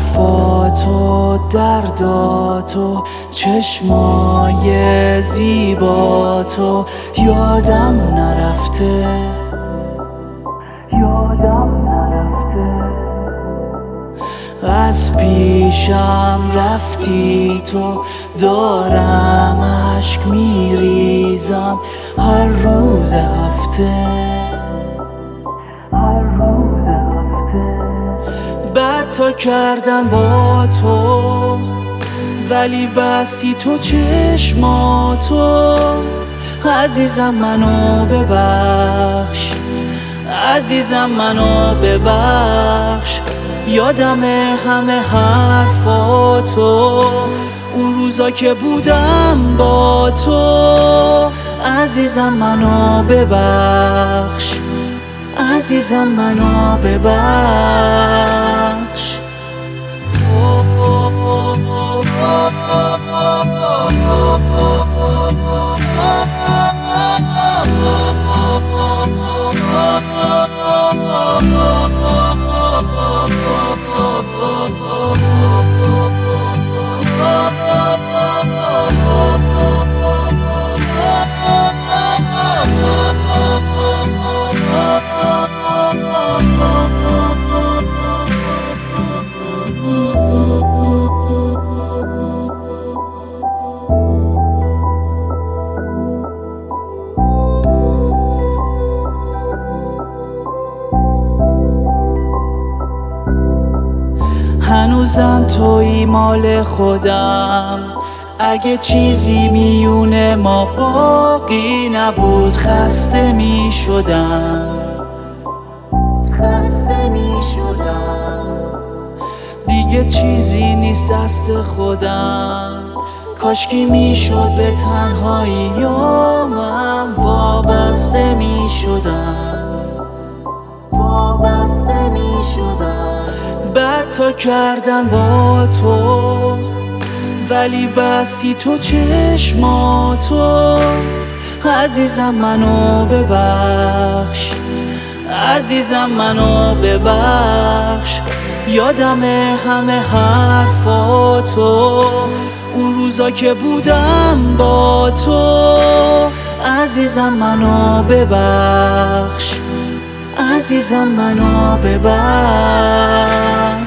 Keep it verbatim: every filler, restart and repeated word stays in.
حرفاتو درداتو چشمای زیباتو یادم نرفته یادم نرفته از پیشم رفتی تو دارم اشک میریزم هر روز هفته هر روز هفته بد تا کردم با تو ولی بستی تو چشماتو عزیزم منو ببخش عزیزم منو ببخش یادمه همه حرفاتو اون روزا که بودم با تو عزیزم منو ببخش عزیزم منو ببخش هنوزم توی مال خودم اگه چیزی میونه ما باقی نبود خسته می شدم خسته می شدم دیگه چیزی نیست دست خودم کاشکی می شد به تنهایی من وابسته می شدم وابسته می شدم بد تا کردم با تو ولی بستی تو چشماتو عزیزم منو ببخش عزیزم منو ببخش یادمه همه حرفاتو اون روزا که بودم با تو عزیزم منو ببخش عزیزم منو ببخش